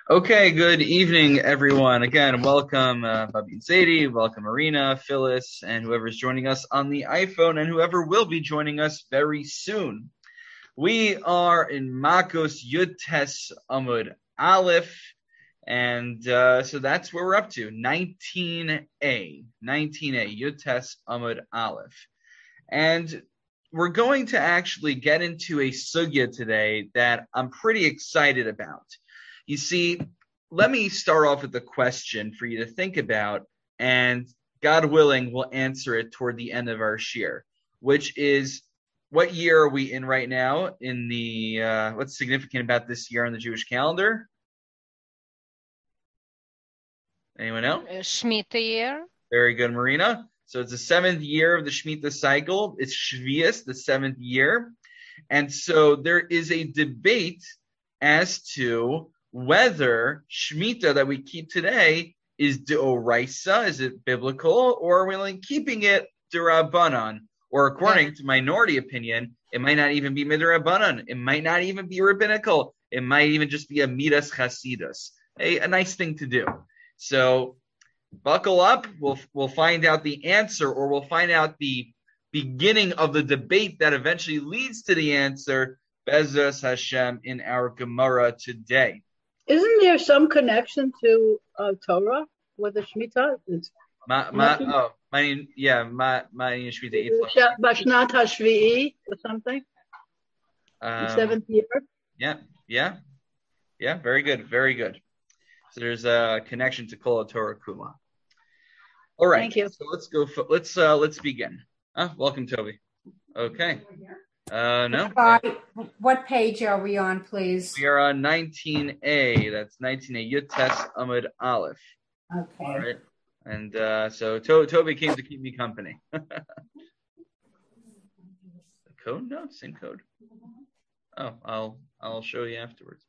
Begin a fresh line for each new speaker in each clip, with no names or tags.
Okay, good evening, everyone. Again, welcome Bobby and Sadie, welcome Marina, Phyllis, and whoever's joining us on the iPhone, and whoever will be joining us very soon. We are in Makos Yud-Tes Amud Aleph, and so that's where we're up to, 19a, Yud-Tes Amud Aleph. And we're going to actually get into a sugya today that I'm pretty excited about. You see, let me start off with a question for you to think about, and God willing, we'll answer it toward the end of our shir, which is, what year are we in right now in the, what's significant about this year on the Jewish calendar? Anyone know?
Shemitah year.
Very good, Marina. So it's the 7th year of the Shemitah cycle. It's Shvius, the 7th year. And so there is a debate as to whether Shemitah that we keep today is D'Oraisa, is it biblical, or are we only keeping it D'Rabbanan? Or according to minority opinion, it might not even be Midrabbanan. It might not even be rabbinical. It might even just be a Midas Chasidus, a nice thing to do. So buckle up. We'll find out the answer, or we'll find out the beginning of the debate that eventually leads to the answer, Bezos Hashem, in our Gemara today.
Isn't there some connection to Torah with the Shemitah?
Shemitah.
Bashnat HaShvi'i or something? The 7th year?
Yeah. Very good. So there's a connection to Kol Torah Kuma. All right.
Thank you.
So let's begin. Welcome, Toby. Okay. No.
What page are we on, please?
We are on 19a. That's 19a. Yud-Tes Amud Aleph.
Okay.
All right. And so Toby came to keep me company. The code? No, same code. Oh, I'll show you afterwards.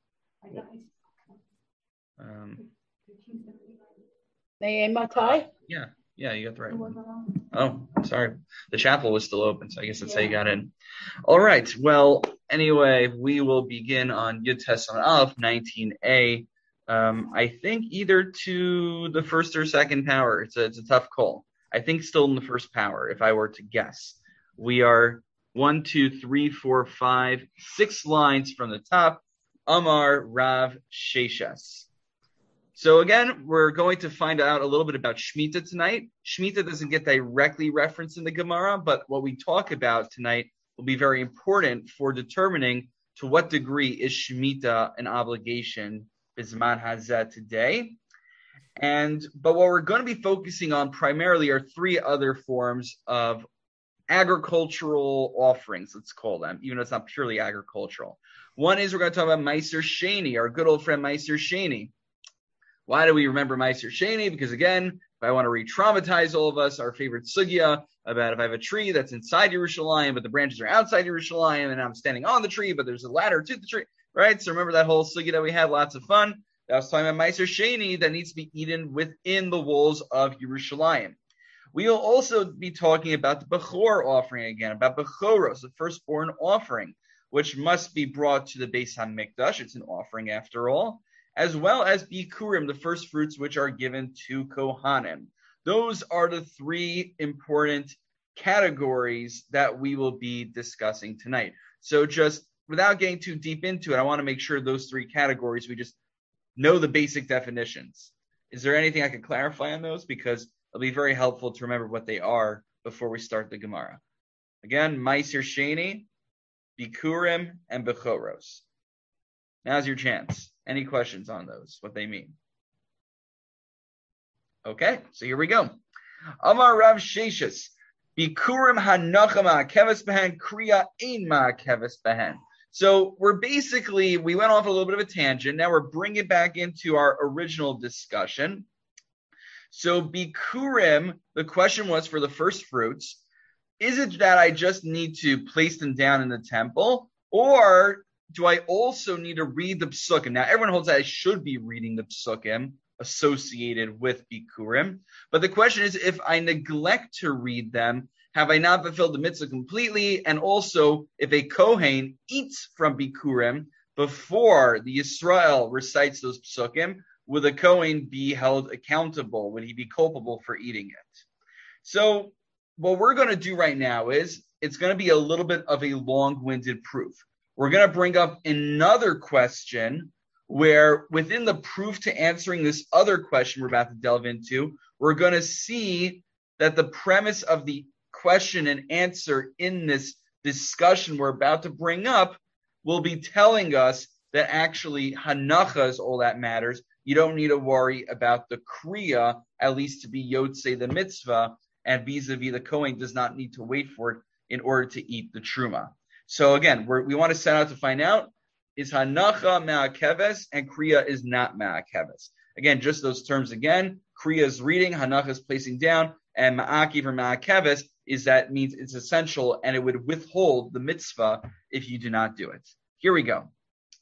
Yeah, you got the right one. Oh, sorry. The chapel was still open, so I guess that's how you got in. All right. Well, anyway, we will begin on Yud-Tes Amud Aleph, 19a. I think either to the first or second power. It's a tough call. I think still in the first power, if I were to guess. We are 1, 2, 3, 4, 5, 6 lines from the top. Amar Rav Sheshas. So again, we're going to find out a little bit about Shemitah tonight. Shemitah doesn't get directly referenced in the Gemara, but what we talk about tonight will be very important for determining to what degree is Shemitah an obligation Bizman Hazeh today. But what we're going to be focusing on primarily are 3 other forms of agricultural offerings, let's call them, even though it's not purely agricultural. One is we're going to talk about Meiser Sheni, our good old friend Meiser Sheni. Why do we remember Meiser Sheni? Because again, if I want to re-traumatize all of us, our favorite sugya about if I have a tree that's inside Yerushalayim, but the branches are outside Yerushalayim, and I'm standing on the tree, but there's a ladder to the tree, right? So remember that whole sugya that we had, lots of fun. That was talking about Meiser Sheni that needs to be eaten within the walls of Yerushalayim. We will also be talking about the Bechor offering again, about Bechoros, the firstborn offering, which must be brought to the Beis HaMikdash. It's an offering after all. As well as Bikurim, the first fruits which are given to Kohanim. Those are the 3 important categories that we will be discussing tonight. So just without getting too deep into it, I want to make sure those 3 categories, we just know the basic definitions. Is there anything I can clarify on those? Because it'll be very helpful to remember what they are before we start the Gemara. Again, Meiser Sheni, Bikurim, and Bechoros. Now's your chance. Any questions on those, what they mean? Okay, so here we go. Amar Rav Sheshas, Bikurim hanacham ma'akeves behen, kriya ein ma'akeves behen. So we went off a little bit of a tangent. Now we're bringing it back into our original discussion. So Bikurim, the question was for the first fruits, is it that I just need to place them down in the temple, or do I also need to read the psukim? Now, everyone holds that I should be reading the psukim associated with Bikurim. But the question is, if I neglect to read them, have I not fulfilled the mitzvah completely? And also, if a Kohen eats from Bikurim, before the Yisrael recites those psukim, would the Kohen be held accountable? Would he be culpable for eating it? So what we're going to do right now is it's going to be a little bit of a long-winded proof. We're going to bring up another question where within the proof to answering this other question we're about to delve into, we're going to see that the premise of the question and answer in this discussion we're about to bring up will be telling us that actually hanacha is all that matters. You don't need to worry about the kriya, at least to be yotzei the mitzvah, and vis-a-vis the Kohen does not need to wait for it in order to eat the truma. So again, we want to set out to find out, is hanacha ma'akeves and kriya is not ma'akeves. Again, just those terms again, kriya is reading, hanacha is placing down, and ma'akiv or ma'akeves is that means it's essential and it would withhold the mitzvah if you do not do it. Here we go.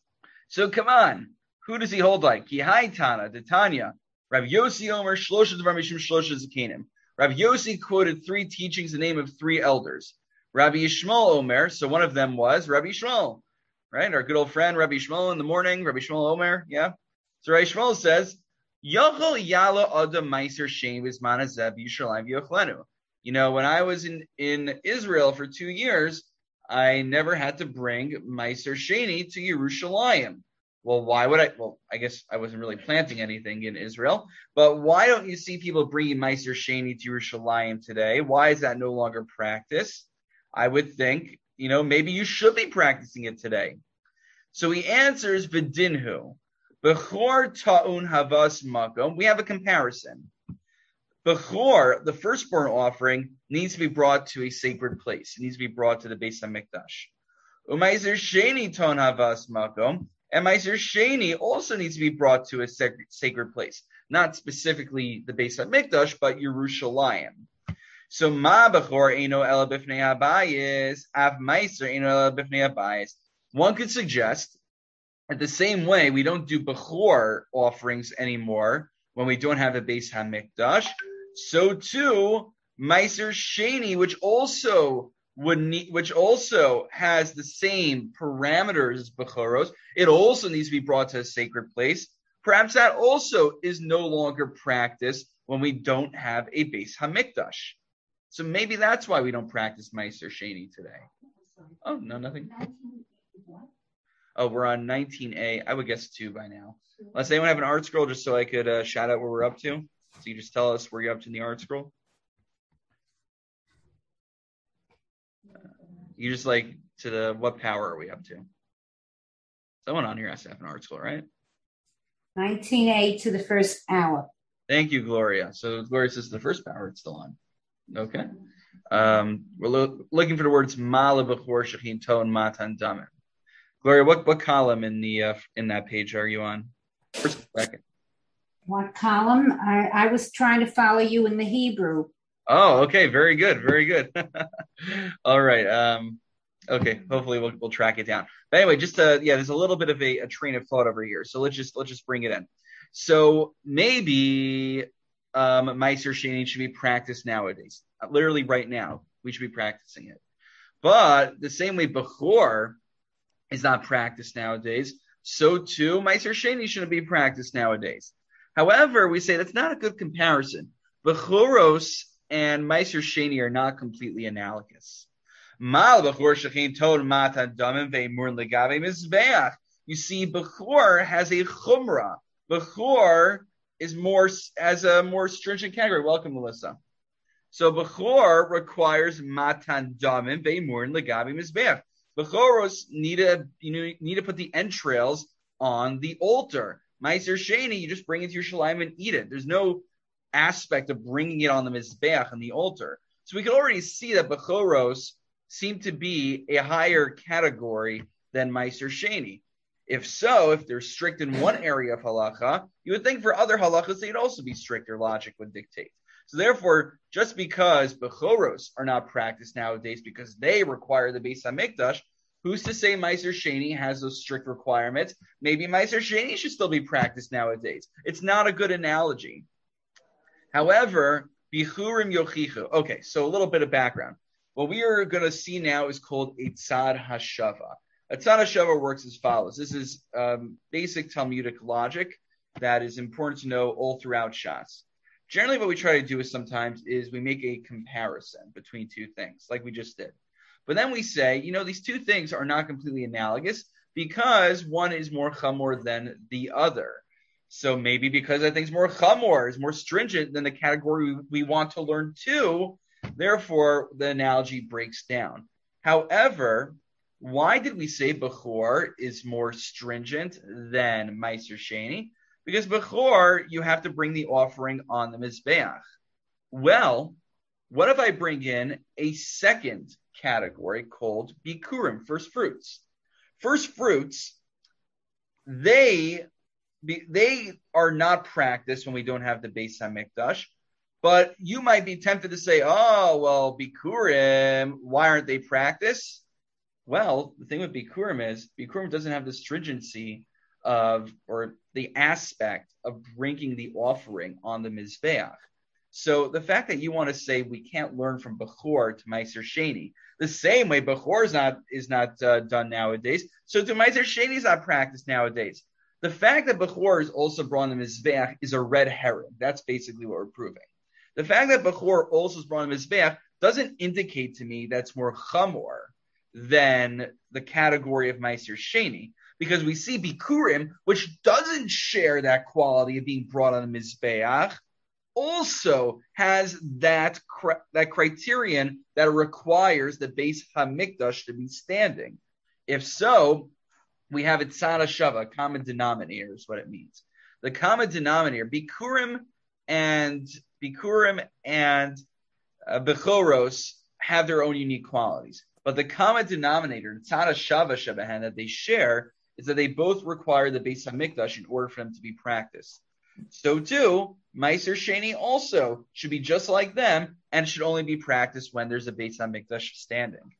So come on. Who does he hold like? Ki hai Tana, Tanya, Rav Yossi Omer, Shlosha Dvar Mishum Shlosha Zakanim. Rav Yossi quoted 3 teachings in the name of 3 elders. Rabbi Yishmael Omer, so one of them was Rabbi Yishmael, right? Our good old friend Rabbi Yishmael in the morning, Rabbi Yishmael Omer, yeah. So Rabbi Yishmael says, Yachol Yala Adam Meiser Shein Vizman Hazeh B'Yishalayim V'Yochlenu. You know, when I was in Israel for 2 years, I never had to bring Meiser Sheni to Yerushalayim. Well, why would I? Well, I guess I wasn't really planting anything in Israel, but why don't you see people bringing Meiser Sheni to Yerushalayim today? Why is that no longer practice? I would think, maybe you should be practicing it today. So he answers, V'dinhu, Bechor ta'un havas makom. We have a comparison. Bechor, the firstborn offering, needs to be brought to a sacred place. It needs to be brought to the Beis HaMikdash. U'meiser Sheni ta'un havas makom. And Meiser Sheni also needs to be brought to a sacred place. Not specifically the Beis HaMikdash, but Yerushalayim. So Ma Bechor Eino Ela Bifnei Habayis, Av Meiser Eino Ela Bifnei Habayis. One could suggest that the same way we don't do Bechor offerings anymore when we don't have a Beis HaMikdash, so too Meiser Sheni, which also has the same parameters as Bechoros, it also needs to be brought to a sacred place. Perhaps that also is no longer practiced when we don't have a Beis HaMikdash. So maybe that's why we don't practice Meiser Sheni today. Oh, no, nothing. Oh, we're on 19A. I would guess 2 by now. Unless anyone have an art scroll just so I could shout out where we're up to. So you just tell us where you're up to in the art scroll. You just to the, what power are we up to? Someone on here has to have an art scroll, right?
19A to the first hour.
Thank you, Gloria. So Gloria says the first power, it's still on. Okay. We're looking for the words Mala Bechor Shechin Ton Matan Damen. Gloria, what column in that page are you on? First, second.
What column? I was trying to follow you in the Hebrew.
Oh, okay. Very good. Very good. All right. Okay. Hopefully we'll track it down. But anyway, just there's a little bit of a train of thought over here. So let's just bring it in. So maybe Meiser Sheni should be practiced nowadays. Literally right now, we should be practicing it. But the same way Bechor is not practiced nowadays, so too Meiser Sheni shouldn't be practiced nowadays. However, we say that's not a good comparison. Bechoros and Meiser Sheni are not completely analogous. You see, Bechor has a chumrah. Bechor has a more stringent category. Welcome, Melissa. So Bechor requires matan damim ve'imur legabi mizbeach. Bechoros need to put the entrails on the altar. Meiser Sheni, you just bring it to your shalayim and eat it. There's no aspect of bringing it on the mizbeach on the altar. So we can already see that Bechoros seem to be a higher category than Meiser Sheni. If they're strict in one area of halacha, you would think for other halachas they'd also be stricter. Logic would dictate. So therefore, just because Bechoros are not practiced nowadays because they require the Beis HaMikdash, who's to say Meiser Sheni has those strict requirements? Maybe Meiser Sheni should still be practiced nowadays. It's not a good analogy. However, Bichurim Yochichu. Okay, so a little bit of background. What we are going to see now is called a Tzad Hashava. A Tzad HaShava works as follows. This is basic Talmudic logic that is important to know all throughout Shas. Generally, what we try to do sometimes is we make a comparison between two things, like we just did. But then we say, these two things are not completely analogous because one is more chamor than the other. So maybe because I think it's more chamor, is more stringent than the category we want to learn too, therefore the analogy breaks down. However, why did we say Bechor is more stringent than Meiser Sheni? Because Bechor, you have to bring the offering on the Mizbeach. Well, what if I bring in a second category called Bikurim, first fruits? First fruits, they are not practiced when we don't have the Beis HaMikdash, but you might be tempted to say, oh, well, Bikurim, why aren't they practiced? Well, the thing with Bikurim is Bikurim doesn't have the stringency or the aspect of bringing the offering on the Mizbeach. So the fact that you want to say we can't learn from Bechor to Meiser Sheni, the same way Bechor is not done nowadays, so to Meiser Sheni is not practiced nowadays. The fact that Bechor is also brought on the Mizbeach is a red herring. That's basically what we're proving. The fact that Bechor also is brought on the Mizbeach doesn't indicate to me that's more chamor than the category of Meiser Sheni, because we see Bikurim, which doesn't share that quality of being brought on the Mizbeach, also has that criterion that requires the Beis HaMikdash to be standing. If so, we have a Tzad HaShava, common denominator is what it means. The common denominator, Bikurim and Bechoros have their own unique qualities. But the common denominator, the Tzad HaShava Shebahan, that they share is that they both require the Beis HaMikdash in order for them to be practiced. So too, Meiser Sheni also should be just like them and should only be practiced when there's a Beis HaMikdash standing.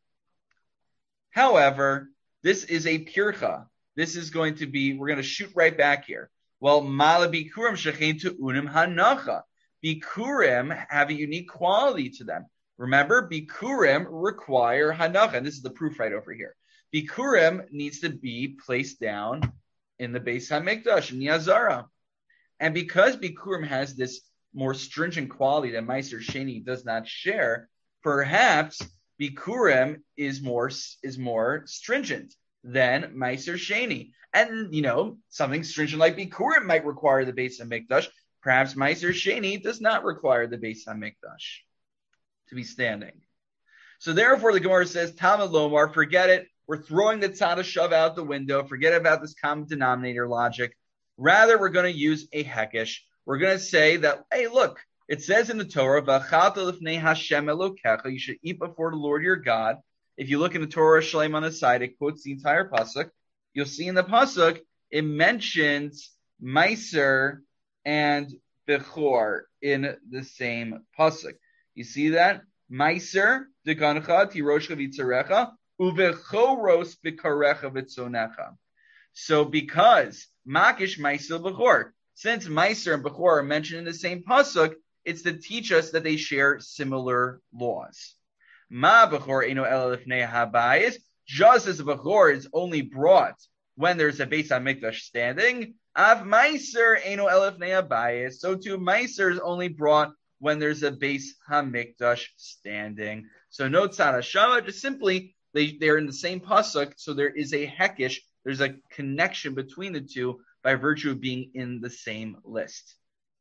However, this is a pircha. This is going to be, we're going to shoot right back here. Well, Mala Bikurim Shechein to Unim Hanacha. Bikurim have a unique quality to them. Remember, Bikurim require Hanacha, and this is the proof right over here. Bikurim needs to be placed down in the Beis HaMikdash, in Yazara. And because Bikurim has this more stringent quality that Meiser Sheni does not share, perhaps Bikurim is more stringent than Meiser Sheni. And, something stringent like Bikurim might require the Beis HaMikdash. Perhaps Meiser Sheni does not require the Beis HaMikdash to be standing. So therefore, the Gemara says, Talmud Lomar, forget it. We're throwing the Tzad HaShava out the window. Forget about this common denominator logic. Rather, we're going to use a hekesh. We're going to say that, hey, look, it says in the Torah, V'achalta lifnei Hashem Elokecha, you should eat before the Lord your God. If you look in the Torah Shalem on the side, it quotes the entire pasuk. You'll see in the pasuk, it mentions Meiser and Bechor in the same pasuk. You see that? Meiser, degancha, tiroshcha v'tzarecha, uvechoros b'karecha v'tzonecha. So because Makish Meiser Bechor, since Meiser and Bechor are mentioned in the same pasuk, it's to teach us that they share similar laws. Ma Bechor eno ela lifnei habayis, just as a Bechor is only brought when there's a Beis HaMikdash standing, Av Meiser eno ela lifnei habayis, so too Meiser is only brought when there's a Beis HaMikdash standing. So no Tzad HaShava, just simply they're in the same pasuk, so there is a hekesh. There's a connection between the two by virtue of being in the same list.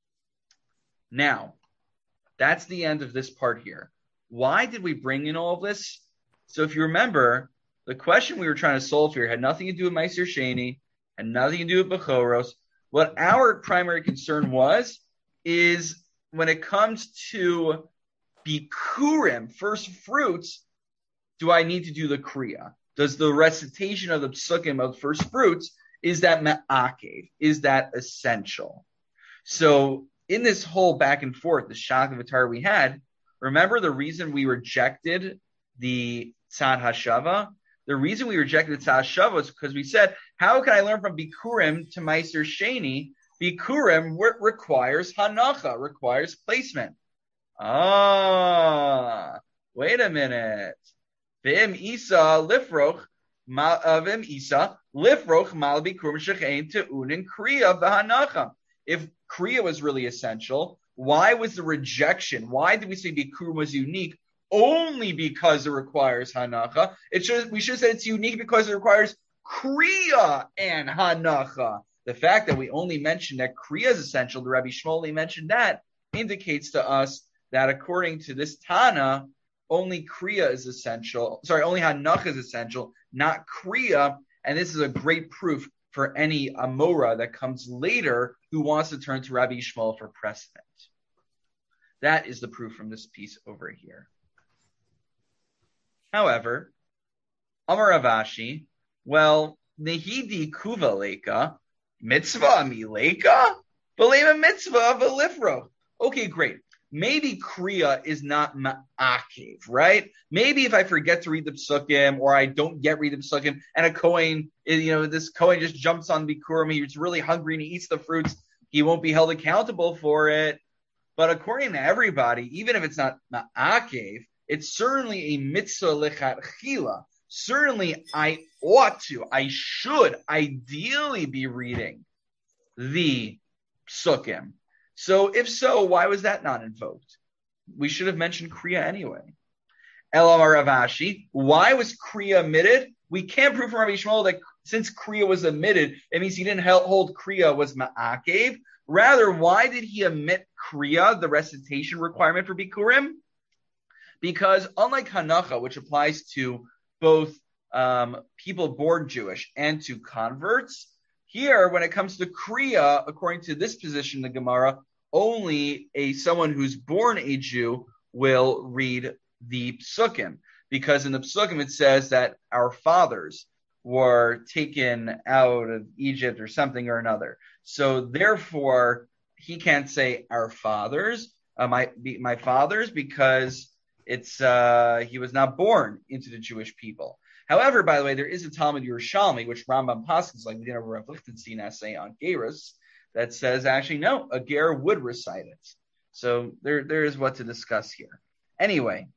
Now, that's the end of this part here. Why did we bring in all of this? So if you remember, the question we were trying to solve here had nothing to do with Meiser Sheni, had nothing to do with Bechoros. What our primary concern is when it comes to Bikurim, first fruits, do I need to do the Kriya? Does the recitation of the psukim of first fruits, is that ma'akev? Is that essential? So in this whole back and forth, the Shach of Atar we had, remember the reason we rejected the Tzad HaShava? The reason we rejected the Tzad HaShava was because we said, how can I learn from Bikurim to Meiser Sheni? Bikurim requires Hanacha, requires placement. Wait a minute. V'im Isa lifroch, Avim Isa Lifroch Malbi Kurim Shechein Teunin Kriya V'Hanacha. If Kriya was really essential, why was the rejection? Why did we say Bikurim was unique? Only because it requires Hanacha. We should have said it's unique because it requires Kriya and Hanacha. The fact that we only mentioned that Kriya is essential, the Rabbi Shmuel mentioned that, indicates to us that according to this Tana, only Kriya is essential. Sorry, only Hanacha is essential, not Kriya. And this is a great proof for any Amora that comes later who wants to turn to Rabbi Shmuel for precedent. That is the proof from this piece over here. However, Amar Rav Ashi, well, Nehidi Kuva Leka, Mitzvah Mileka, Belema Mitzvah Velifro. Okay, great. Maybe Kriya is not Ma'akev, right? Maybe if I forget to read the Psukim or I don't yet read the Psukim and a Kohen, this Kohen just jumps on Bikurim, he's really hungry and he eats the fruits, he won't be held accountable for it. But according to everybody, even if it's not Ma'akev, it's certainly a Mitzvah Lechatchila. Certainly I should ideally be reading the Psukim. So if so, why was that not invoked? We should have mentioned Kriya anyway. Elamar Rav Ashi, why was Kriya omitted? We can't prove from Rabbi Shmuel that since Kriya was omitted, it means he didn't hold Kriya was Ma'akev. Rather, why did he omit Kriya, the recitation requirement for Bikurim? Because unlike Hanacha, which applies to both people born Jewish and to converts, here, when it comes to Kriya, according to this position in the Gemara, only someone who's born a Jew will read the Psukim. Because in the Psukim it says that our fathers were taken out of Egypt or something or another. So therefore, he can't say our fathers, my fathers, because it's he was not born into the Jewish people. However, by the way, there is a Talmud Yerushalmi, which Rambam Paskins, like we did over Rav Lichtenstein essay on Gerus, that says actually no, a ger would recite it. So there is what to discuss here. Anyway,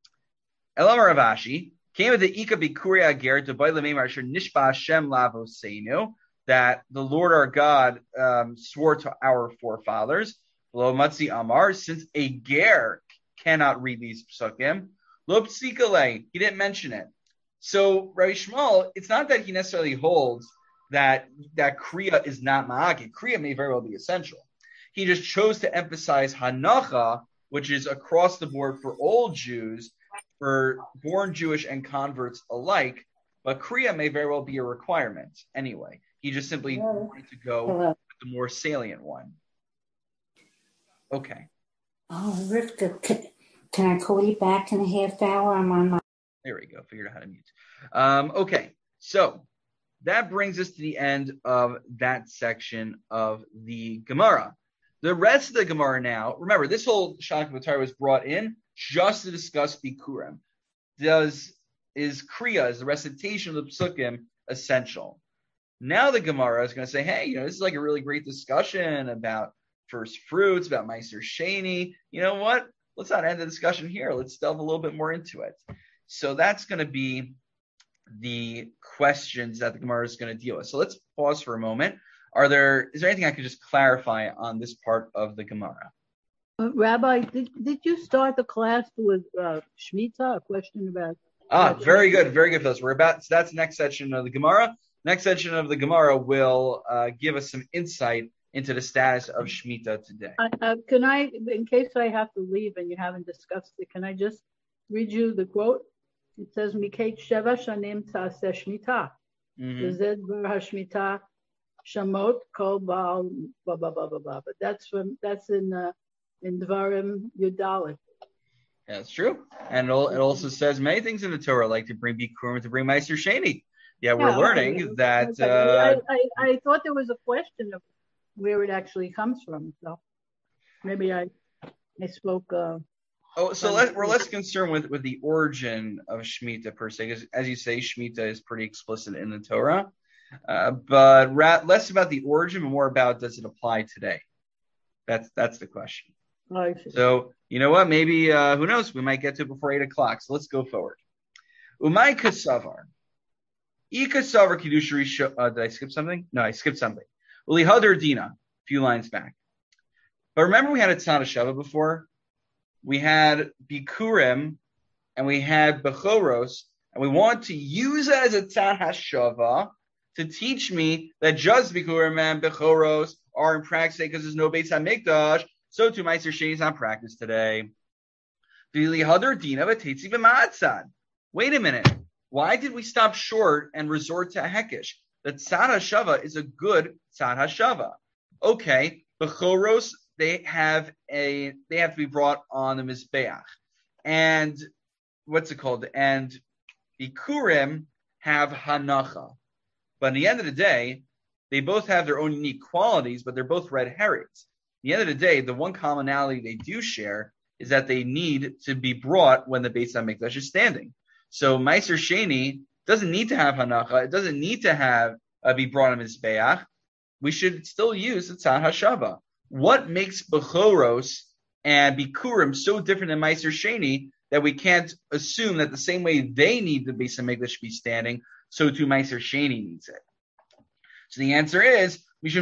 Elamar Rav Ashi came with the Ika Bikuri Ager to Bailamemar Nishba Hashem Lavosenu, that the Lord our God swore to our forefathers. Lo Matzi Amar, since a ger cannot read these psukim, Lo Psikale, he didn't mention it. So Rabbi Shmuel, it's not that he necessarily holds that Kriya is not Ma'akev. Kriya may very well be essential. He just chose to emphasize Hanacha, which is across the board for all Jews, for born Jewish and converts alike, but Kriya may very well be a requirement anyway. He just simply wanted to go with the more salient one. Okay.
Oh, Rivka, can I call you back in a half hour? I'm on my...
There we go. Figured out how to mute. Okay. So that brings us to the end of that section of the Gemara. The rest of the Gemara now, remember, this whole Shana K'Vatari was brought in just to discuss Bikurim. Is Kriya, is the recitation of the Psukim, essential? Now the Gemara is going to say, hey, this is like a really great discussion about first fruits, about Meiser Sheni. You know what? Let's not end the discussion here. Let's delve a little bit more into it. So that's going to be the questions that the Gemara is going to deal with. So let's pause for a moment. Is there anything I could just clarify on this part of the Gemara?
Rabbi, did you start the class with Shemitah? A question about...
Very good, Phyllis. So that's the next section of the Gemara. Next section of the Gemara will give us some insight into the status of Shemitah today.
Can I, in case I have to leave and you haven't discussed it, can I just read you the quote? It says, Mikate Sheva Shanim Ta'aseh Shemitah. Zed Bar HaShemitah Shamot Kol Baal blah blah blah blah blah. But that's in Dvarim Yudalit.
Yeah, that's true. And it also says many things in the Torah, like to bring Bikurim, to bring Meiser Sheni. Yeah, we're learning that.
I thought there was a question of where it actually comes from. So maybe I spoke.
We're less concerned with the origin of Shemitah per se, because as you say, Shemitah is pretty explicit in the Torah. But less about the origin and more about does it apply today? That's the question. So you know what? Maybe who knows? We might get to it before 8:00. So let's go forward. Umay Kasavar. Did I skip something? No, I skipped something. Ulihadar Dina, a few lines back. But remember we had a Tzad HaShava before? We had Bikurim, and we had Bechoros, and we want to use it as a Tzad HaShava to teach me that just Bikurim and Bechoros are in practice because there's no Beis HaMikdash, so too Meiser Sheni is not practiced today. Wait a minute. Why did we stop short and resort to a Hekesh? The Tzad HaShava is a good Tzad HaShava. Okay, Bechoros, they have to be brought on the Mizbeach. And what's it called? And Bikurim have Hanacha. But at the end of the day, they both have their own unique qualities, but they're both red herrings. At the end of the day, the one commonality they do share is that they need to be brought when the Beis HaMikdash is standing. So Meiser Sheni doesn't need to have Hanacha. It doesn't need to have be brought on Mizbeach. We should still use the Tzad HaShava. What makes Bechoros and Bikurim so different than Meiser Sheni that we can't assume that the same way they need the Beis HaMikdash to be standing, so too Meiser Sheni needs it? So the answer is,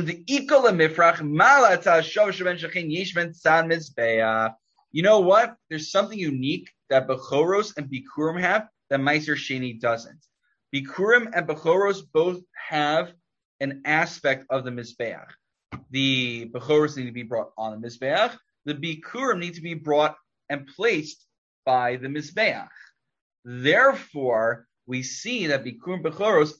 you know what? There's something unique that Bechoros and Bikurim have that Meiser Sheni doesn't. Bikurim and Bechoros both have an aspect of the Mizbeach. The Bechoros need to be brought on the Mizbeach. The Bikurim need to be brought and placed by the Mizbeach. Therefore, we see that Bikurim and Bechoros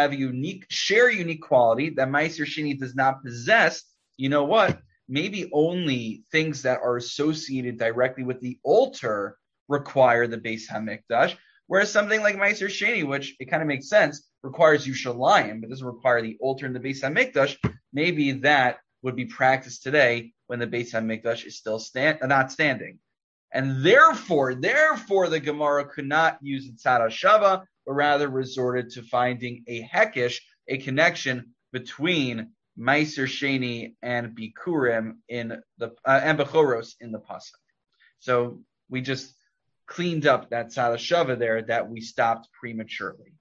share unique quality that Meiser Sheni does not possess. You know what? Maybe only things that are associated directly with the altar require the Beis HaMikdash, whereas something like Meiser Sheni, which it kind of makes sense, requires Yushalayim, but doesn't require the altar and the Beis HaMikdash. Maybe that would be practiced today when the Beis HaMikdash is still not standing. And therefore, the Gemara could not use the Tzad HaShava, but rather resorted to finding a Hekesh, a connection between Meiser Sheni and Bikurim and Bechoros in the pasuk. So we just cleaned up that Tzad HaShava there that we stopped prematurely.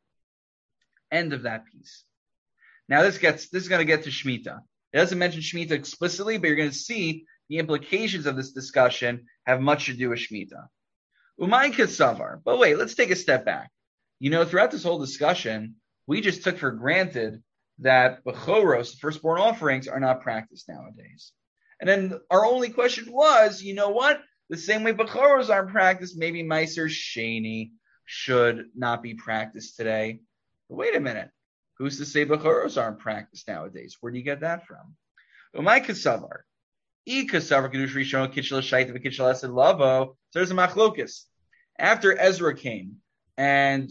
End of that piece. Now this is going to get to Shemitah. It doesn't mention Shemitah explicitly, but you're going to see the implications of this discussion have much to do with Shemitah. Umay Kesavar. But wait, let's take a step back. You know, throughout this whole discussion, we just took for granted that Bechoros, firstborn offerings, are not practiced nowadays. And then our only question was, you know what? The same way Bechoros aren't practiced, maybe Meiser Sheni should not be practiced today. But wait a minute. Who's to say Bechoros aren't practiced nowadays? Where do you get that from? Umay Kesavar. Kesavar Kedush Rishon Kitchel Shaita Kitchel Esed Lavo. So there's a machlokus. After Ezra came and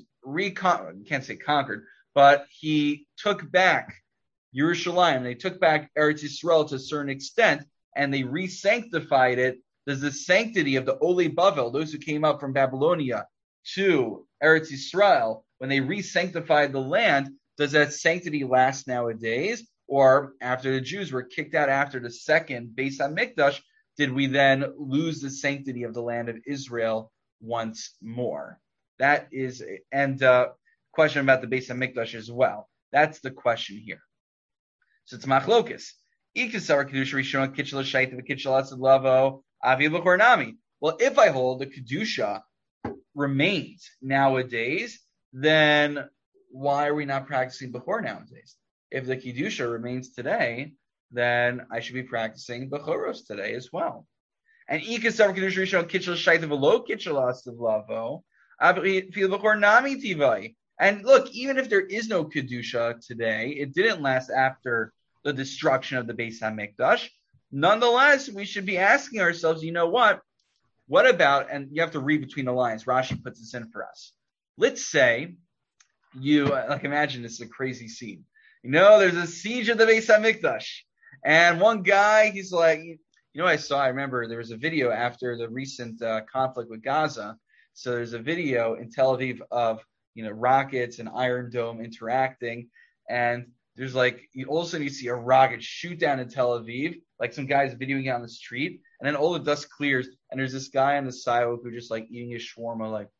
conquered, but he took back Yerushalayim. They took back Eretz Yisrael to a certain extent, and they re-sanctified it. Does the sanctity of the Olei Bavel, those who came up from Babylonia to Eretz Yisrael, when they re-sanctified the land, does that sanctity last nowadays? Or after the Jews were kicked out after the second Beis HaMikdash, did we then lose the sanctity of the land of Israel once more? That is, and question about the Beis HaMikdash as well. That's the question here. So it's machlokus. Well, if I hold the Kedusha remains nowadays, then why are we not practicing Bechor nowadays? If the Kedusha remains today, then I should be practicing Bechoros today as well. And and look, even if there is no Kedusha today, it didn't last after the destruction of the Beis HaMikdash. Nonetheless, we should be asking ourselves, you know what? What about, and you have to read between the lines, Rashi puts this in for us. Let's say imagine this is a crazy scene. You know, there's a siege of the Beis HaMikdash. And one guy, he's like, I remember there was a video after the recent conflict with Gaza. So there's a video in Tel Aviv of, rockets and Iron Dome interacting. And there's all of a sudden you see a rocket shoot down in Tel Aviv, like some guy's videoing it on the street. And then all the dust clears. And there's this guy on the sidewalk who's just eating his shawarma,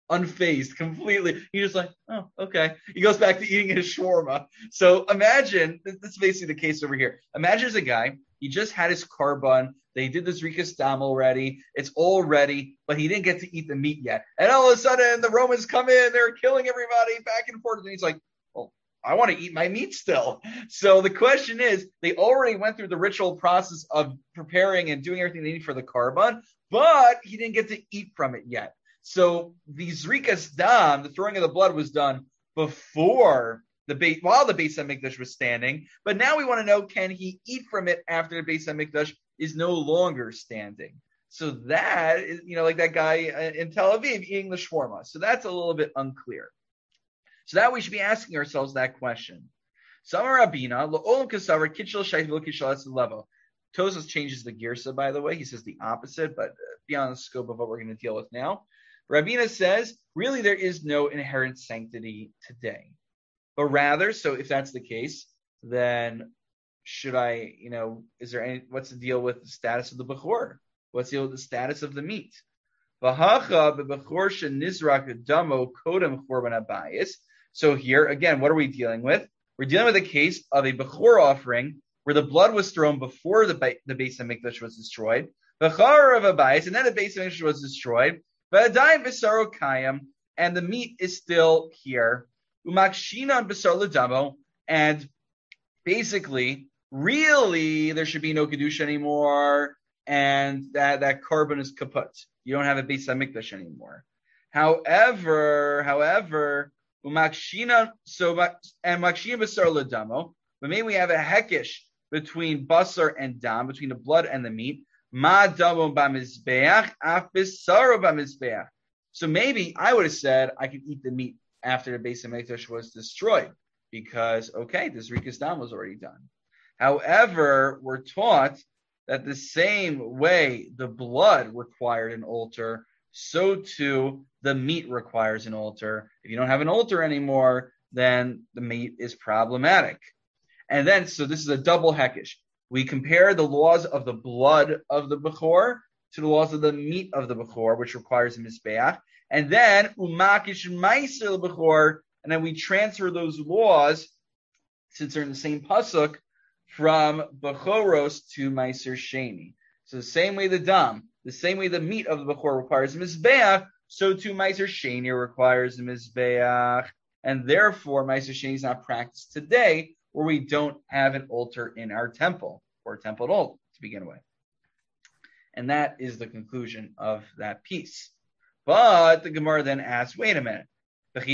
unfazed completely. He's just like, oh, okay. He goes back to eating his shawarma. So imagine, this is basically the case over here. Imagine there's a guy, he just had his carbon. They did this Rikas Dam already. It's all ready, but he didn't get to eat the meat yet. And all of a sudden, the Romans come in. They're killing everybody back and forth. And he's like, well, I want to eat my meat still. So the question is, they already went through the ritual process of preparing and doing everything they need for the carbon, but he didn't get to eat from it yet. So the Zrikas Dam, the throwing of the blood, was done before while the Beis HaMikdash was standing. But now we want to know, can he eat from it after the Beis HaMikdash is no longer standing? So that is, like that guy in Tel Aviv eating the shawarma. So that's a little bit unclear. So that we should be asking ourselves that question. Samar Rabina, Lo'olam Kasavar, Kitchel Shait V'lo Kitchel Es Levo. Tosas changes the girsa, by the way. He says the opposite, but beyond the scope of what we're going to deal with now. Rabina says, really, there is no inherent sanctity today. But rather, so if that's the case, then should I, what's the deal with the status of the Bechor? What's the deal with the status of the meat? So here, again, what are we dealing with? We're dealing with a case of a Bechor offering where the blood was thrown before the Beis HaMikdash was destroyed, Bechor of a bias, and then the Beis HaMikdash was destroyed, V'adayim B'saro Kayam, and the meat is still here. Umakshinan B'sar L'damo, and basically, really, there should be no Kedusha anymore, and that carbon is kaput. You don't have a Beis HaMikdash anymore. However, Umakshinan, and Makshinan B'sar L'damo, but maybe we have a hekesh between basar and dam, between the blood and the meat. Ma damo b'mizbeach, af b'saro b'mizbeach. So maybe I would have said I could eat the meat after the Beis HaMikdash was destroyed because, okay, this Rikas Dam was already done. However, we're taught that the same way the blood required an altar, so too the meat requires an altar. If you don't have an altar anymore, then the meat is problematic. And then, so this is a double hekesh. We compare the laws of the blood of the Bechor to the laws of the meat of the Bechor, which requires a Mizbeach. And then, umakish meiser Bechor, and then we transfer those laws, since they're in the same pasuk, from Bechoros to Meiser Sheni. So the same way the dam, the same way the meat of the Bechor requires a Mizbeach, so too Meiser Sheni requires a Mizbeach. And therefore, Meiser Sheni is not practiced today, where we don't have an altar in our temple, or a temple at all, to begin with. And that is the conclusion of that piece. But the Gemara then asks, wait a minute. There's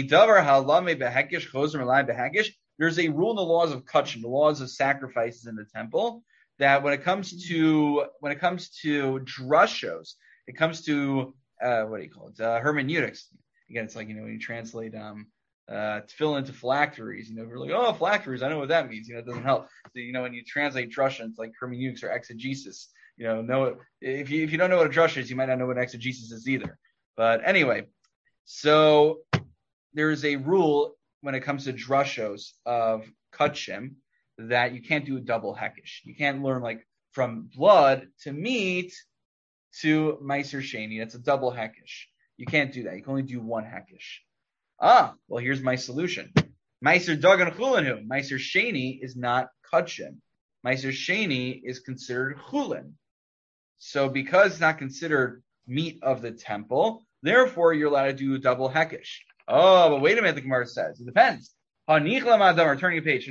a rule in the laws of kachim, the laws of sacrifices in the temple, that when it comes to drushos, it comes to hermeneutics. Again, it's like when you translate tefillin into phylacteries, we're like, oh, phylacteries, I know what that means. It doesn't help. So, when you translate drusha, it's like hermeneutics or exegesis. If you don't know what a drusha is, you might not know what exegesis is either. But anyway, so there's a rule when it comes to drushos of kachim that you can't do a double hekesh. You can't learn like from blood to meat to meiser sheni. That's a double hekesh. You can't do that. You can only do one hekesh. Well, here's my solution. Meiser dagan chulin. Meiser sheni is not kachim. Meiser sheni is considered chulin. So because it's not considered meat of the temple, therefore you're allowed to do a double hekesh. Oh, but wait a minute, the Gemara says. It depends. Turning a page.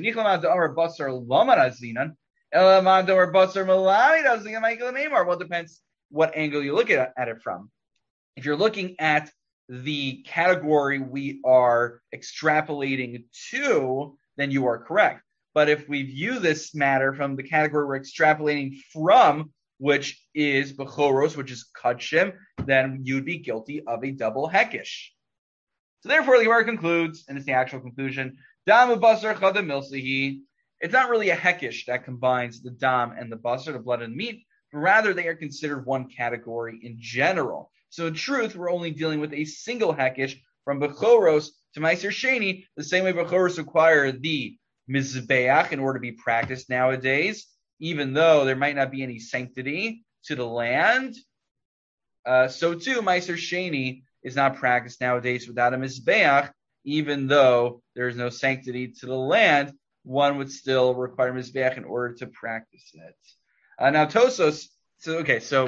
Well, it depends what angle you look at it from. If you're looking at the category we are extrapolating to, then you are correct. But if we view this matter from the category we're extrapolating from, which is Bechoros, which is Kachim, then you'd be guilty of a double hekesh. So therefore, the Gemara concludes, and it's the actual conclusion, Dam basar chadam milsihi. It's not really a hekesh that combines the dam and the basar, the blood and meat, but rather they are considered one category in general. So in truth, we're only dealing with a single hekesh from Bechoros to Meiser Sheni, the same way Bechoros require the Mizbeach in order to be practiced nowadays, even though there might not be any sanctity to the land. So too, Meiser Sheni is not practiced nowadays without a Mizbeach, even though there is no sanctity to the land, one would still require Mizbeach in order to practice it. Now Tosos, so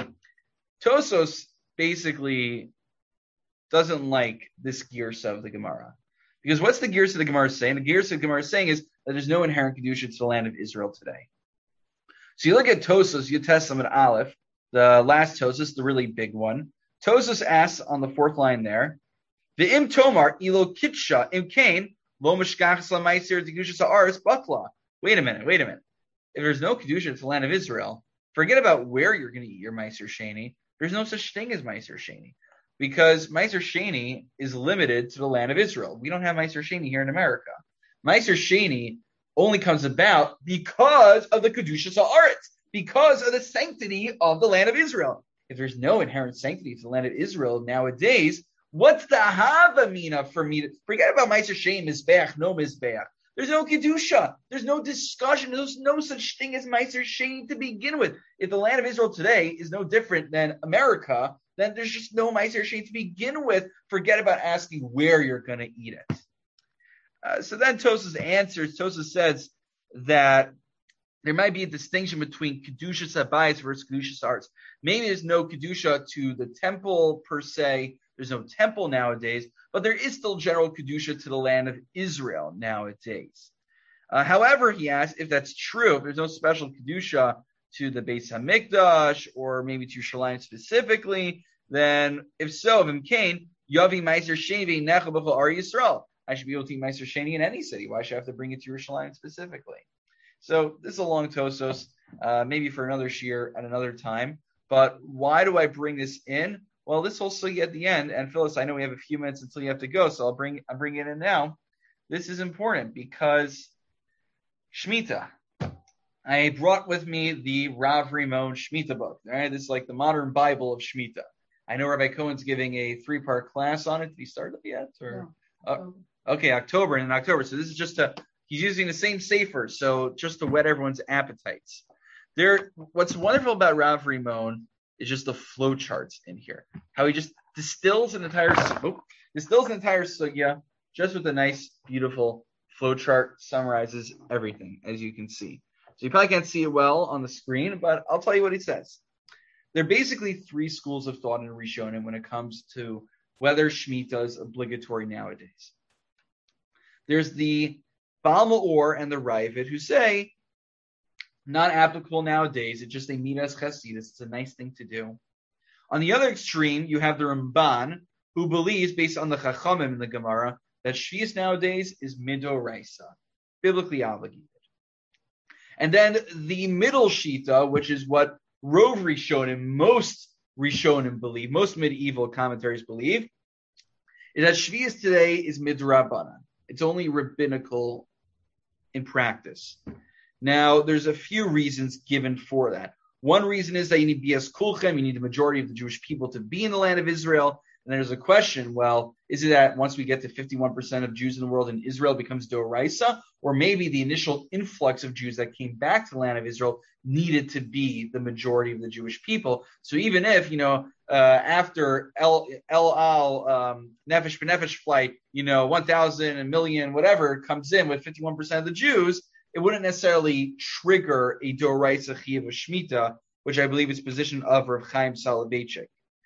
Tosos basically doesn't like this Girsa of the Gemara. Because what's the Girsa of the Gemara saying? The Girsa of the Gemara is saying is that there's no inherent Kedusha to the land of Israel today. So you look at Tosos, Yutes Amud Aleph, the last Tosos, the really big one. Tosos asks on the fourth line there, the Im Tomar, Ilo Kitsha, Im Kain, Lo Mishkachas La Meiser, Kedusha Sa'aris, Batla. Wait a minute. If there's no Kedusha to the land of Israel, forget about where you're going to eat your Meiser Sheni. There's no such thing as Meiser Sheni. Because Meiser Sheni is limited to the land of Israel. We don't have Meiser Sheni here in America. Meiser Sheni only comes about because of the Kedusha Sa'aretz, because of the sanctity of the land of Israel. If there's no inherent sanctity to the land of Israel nowadays, what's the Havamina for me to forget about Meiser Sheni, Mizbeach, no Mizbeach? There's no Kedusha. There's no discussion. There's no such thing as Meiser Sheni to begin with. If the land of Israel today is no different than America, then there's just no Meiser Sheni to begin with. Forget about asking where you're going to eat it. So then Tosos answers. Tosos says that there might be a distinction between Kedusha Sabayis versus Kedusha Sa'aretz. Maybe there's no Kedusha to the temple per se. There's no temple nowadays, but there is still general Kedusha to the land of Israel nowadays. However, he asks, if that's true, if there's no special Kedusha to the Beis HaMikdash or maybe to Yerushalayim specifically, then if so, Vim Kain, Yavi Meiser Sheni Necha B'chol Ar Yisrael. I should be able to eat Meiser Sheni in any city. Why should I have to bring it to Yerushalayim specifically? So this is a long Tosos, maybe for another shiur at another time. But why do I bring this in? Well, this whole sugi at the end, and Phyllis, I know we have a few minutes until you have to go, so I'm bringing it in now. This is important because Shemitah. I brought with me the Rav Rimon Shemitah book. All right, this is like the modern Bible of Shemitah. I know Rabbi Cohen's giving a 3-part class on it. Did he start it yet? Or okay, October. And in October. So this is just he's using the same sefer, so just to whet everyone's appetites. What's wonderful about Rav Rimon is just the flow charts in here. How he just distills an entire sugya just with a nice, beautiful flow chart, summarizes everything, as you can see. So you probably can't see it well on the screen, but I'll tell you what he says. There are basically 3 schools of thought in Rishonim when it comes to whether Shemitah is obligatory nowadays. There's the Baal Ma'or and the Raavad who say not applicable nowadays. It's just a midas chasidus. It's a nice thing to do. On the other extreme, you have the Ramban, who believes, based on the Chachamim in the Gemara, that Shvius nowadays is midoraisa, biblically obligated. And then the middle shita, which is what Rov Rishonim, most Rishonim believe, most medieval commentaries believe, is that Shvius today is midrabanan. It's only rabbinical in practice. Now, there's a few reasons given for that. One reason is that you need bias kulchem, you need the majority of the Jewish people to be in the land of Israel. And there's a question, well, is it that once we get to 51% of Jews in the world in Israel becomes Doraisa, or maybe the initial influx of Jews that came back to the land of Israel needed to be the majority of the Jewish people? So even if, after El Al Nefesh B'Nefesh flight, 1,000, a million, whatever, comes in with 51% of the Jews, it wouldn't necessarily trigger a Doraisa Chiyuv of Shemitah, which I believe is position of Rav Chaim Soloveitchik.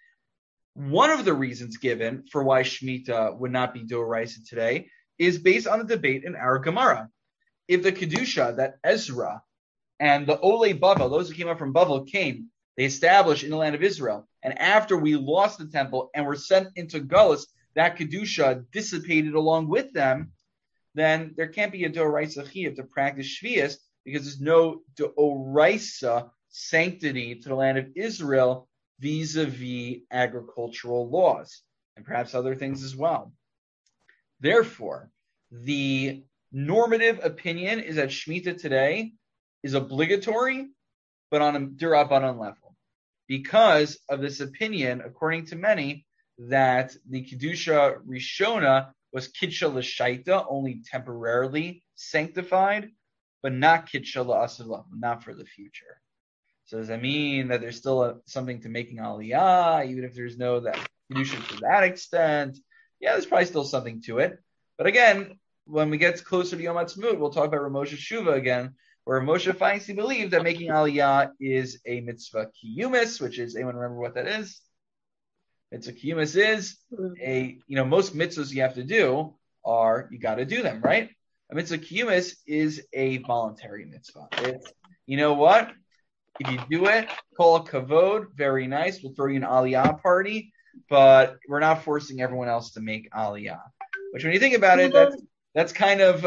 One of the reasons given for why Shemitah would not be Doraisa today is based on the debate in our Gemara. If the Kedusha that Ezra and the Olei Bavel, those who came up from Bavel, came, they established in the land of Israel, and after we lost the temple and were sent into Galus, that Kedusha dissipated along with them, then there can't be a Doraisa Chiyuv to practice Shvius because there's no Doraisa sanctity to the land of Israel vis-a-vis agricultural laws and perhaps other things as well. Therefore, the normative opinion is that Shemitah today is obligatory, but on a D'Rabbanan level, because of this opinion, according to many, that the Kedusha Rishona was Kidsha L'Shaita, only temporarily sanctified, but not Kidsha L'Asavah, not for the future. So does that mean that there's still something to making Aliyah, even if there's no that Kedusha to that extent. Yeah, there's probably still something to it. But again, when we get closer to Yom Ha'atzmaut, we'll talk about Rav Moshe Shuva again, where Moshe Feinstein believed that making Aliyah is a mitzvah kiyumis, which is, anyone remember what that is? Mitzvah kiyumis is most mitzvahs you have to do are, you got to do them, right? A mitzvah kiyumis is a voluntary mitzvah. It's, you know what? If you do it, call it kavod, very nice. We'll throw you an Aliyah party, but we're not forcing everyone else to make Aliyah. Which, when you think about it, that's kind of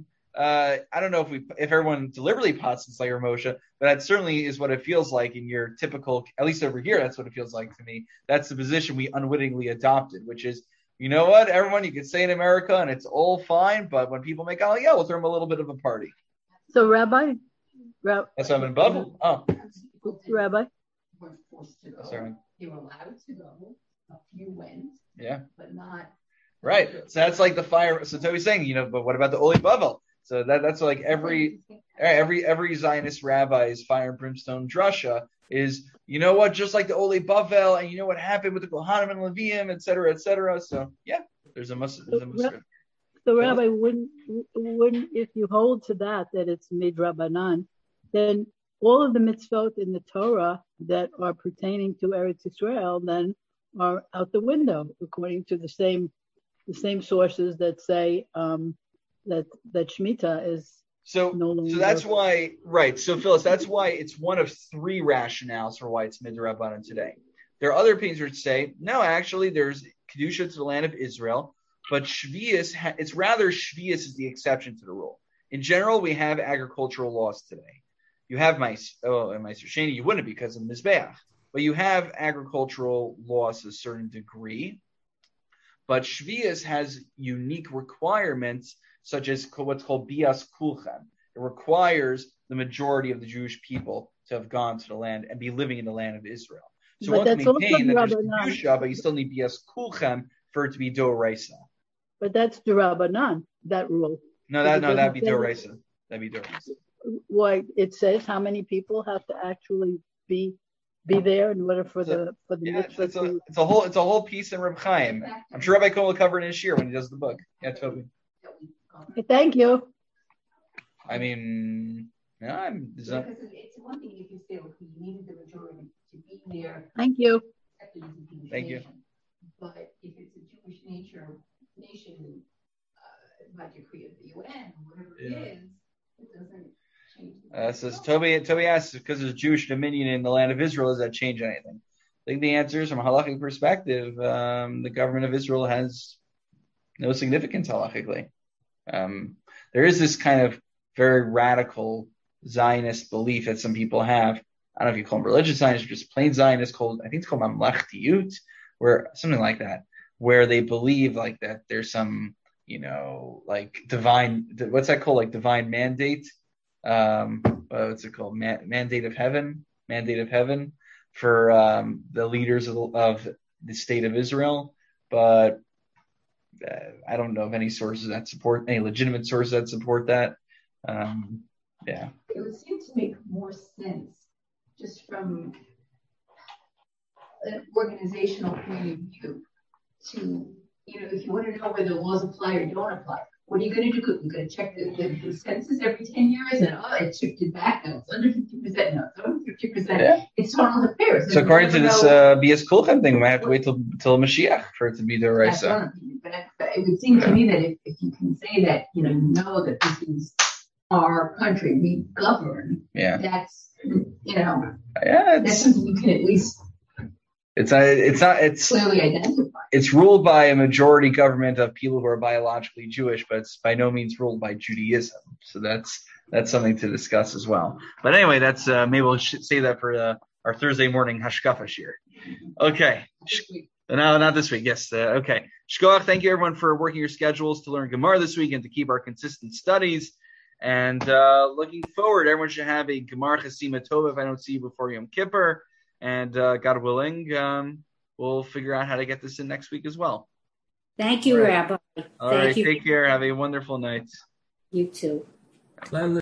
I don't know if everyone deliberately pots and slayer Moshe, but that certainly is what it feels like in your typical, at least over here, that's what it feels like to me. That's the position we unwittingly adopted, which is, you know what, everyone, you can say in America and it's all fine, but when people make Aliyah, we'll throw them a little bit of a party.
So, Rabbi?
That's why I'm in bubble. Oh.
Rabbi?
Weren't forced to go.
Sorry.
They were allowed to go. A few went.
Yeah.
But not.
Right. So that's like the fire. So Toby's saying, but what about the Oli Bavel? So that's like every Zionist rabbi's fire and brimstone drasha is, you know what, just like the Oli Bavel, and you know what happened with the Kohanim and Leviim, et cetera, et cetera. So yeah, there's a must.
So Rabbi, wouldn't if you hold to that it's midrabanan, then all of the mitzvot in the Torah that are pertaining to Eretz Yisrael then are out the window, according to the same sources that say that Shemitah is no longer.
So that's why, right? So Phyllis, that's why it's one of three rationales for why it's midrabanan today. There are other opinions which say no, actually, there's kedusha to the land of Israel, but Shvius, it's rather Shvius is the exception to the rule. In general, we have agricultural laws today. You have Meiser Sheni, you wouldn't because of Mizbeach, but you have agricultural laws to a certain degree. But Shvius has unique requirements, such as what's called Bias Kulchem. It requires the majority of the Jewish people to have gone to the land and be living in the land of Israel. So one can maintain that there's Kedusha, but you still need Bias Kulchem for it to be Doraisa.
But that's D'Rabbanan, that rule.
That'd be Doraisa. That'd be Doraisa.
Why it says how many people have to actually be there in order for the mitzvah.
It's a whole piece in Reb Chaim. I'm sure Rabbi Cohen will cover it in his year when he does the book. Yeah, Toby.
Thank you.
I mean,
it's one thing if you say, okay, you needed the majority to be there.
Thank you.
Thank you.
But if it's a Jewish nation by decree of the UN, whatever it is, it doesn't change.
Says Toby asks, because there's Jewish dominion in the land of Israel, does that change anything? I think the answer is, from a halachic perspective, the government of Israel has no significance halachically. There is this kind of very radical Zionist belief that some people have. I don't know if you call them religious Zionists or just plain Zionists, I think it's called mamlechtiyut, where something like that, where they believe like that there's some, like divine, what's that called? Like divine mandate. What's it called? Mandate of heaven for the leaders of the state of Israel. But I don't know of any legitimate sources that support that. Yeah.
It would seem to make more sense just from an organizational point of view to, if you want to know whether laws apply or don't apply, what are you going to do? You're going to check the census every 10 years and, it shifted back. No, it's under 50%. No, it's over 50%. Yeah. It's total affairs.
So according to this Bias Kulchem thing, we might have to wait till Mashiach for it to be the Raisa.
But it would seem to me that if you can say that, that this is our country, we govern, that's, that's something you can at least
it's
clearly identify.
It's ruled by a majority government of people who are biologically Jewish, but it's by no means ruled by Judaism. So that's something to discuss as well. But anyway, that's maybe we'll say that for our Thursday morning Hashkafa shir. Okay. No, not this week. Yes. Okay. Shkoach, thank you everyone for working your schedules to learn Gemara this week and to keep our consistent studies. And looking forward, everyone should have a Gemara Chasima Tova if I don't see you before Yom Kippur. And God willing, we'll figure out how to get this in next week as well.
Thank you, Rabbi.
All right, take care. Have a wonderful night.
You too.